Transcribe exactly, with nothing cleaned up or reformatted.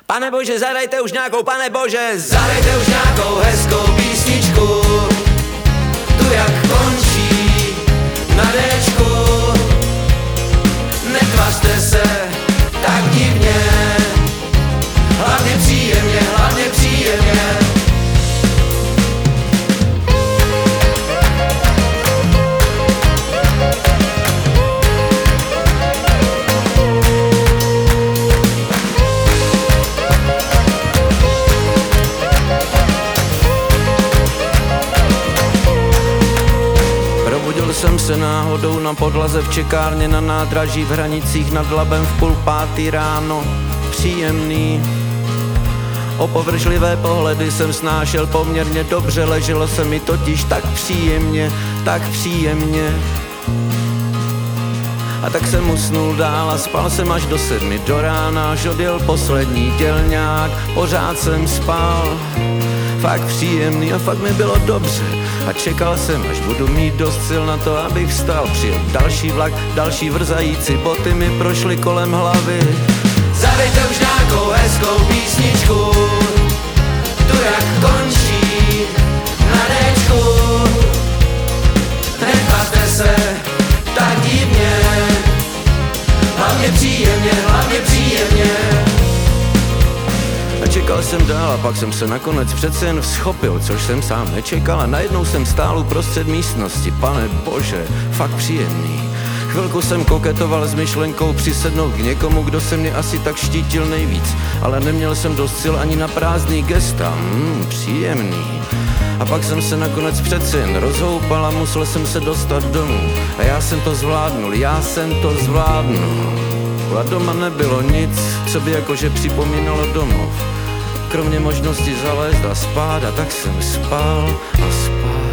Pane Bože, zadajte už nějakou, pane Bože, zadajte už nějakou hezkou písničku, tu jak končí na déčku. Netvařte se tak divně, hlavně příjemně, hlavně příjemně. Probudil jsem se náhodou na podlaze v čekárně na nádraží v Hranicích nad Labem v půl pátý ráno. Příjemný. Opovržlivé pohledy jsem snášel poměrně dobře, leželo se mi totiž tak příjemně, tak příjemně. A tak jsem usnul dál a spal jsem až do sedmi do rána, až odjel poslední dělňák, pořád jsem spal. Fakt příjemný a fakt mi bylo dobře a čekal jsem, až budu mít dost sil na to, abych vstal. Přijel další vlak, další vrzající boty mi prošly kolem hlavy. Zadejte už nějakou hezkou písničku, tu jak končí na déčku. Netvařte se tak divně, hlavně příjemně, hlavně příjemně. A čekal jsem dál a pak jsem se nakonec přece jen vzchopil, což jsem sám nečekal, a najednou jsem stál uprostřed místnosti. Pane Bože, fakt příjemný. Chvilku jsem koketoval s myšlenkou přisednout k někomu, kdo se mě asi tak štítil nejvíc, ale neměl jsem dost sil ani na prázdný gesta. Hmm, příjemný. A pak jsem se nakonec přece jen rozhoupal a musel jsem se dostat domů. A já jsem to zvládnul, já jsem to zvládnul. A doma nebylo nic, co by jakože připomínalo domov, kromě možnosti zalézt a spát, a tak jsem spal a spal.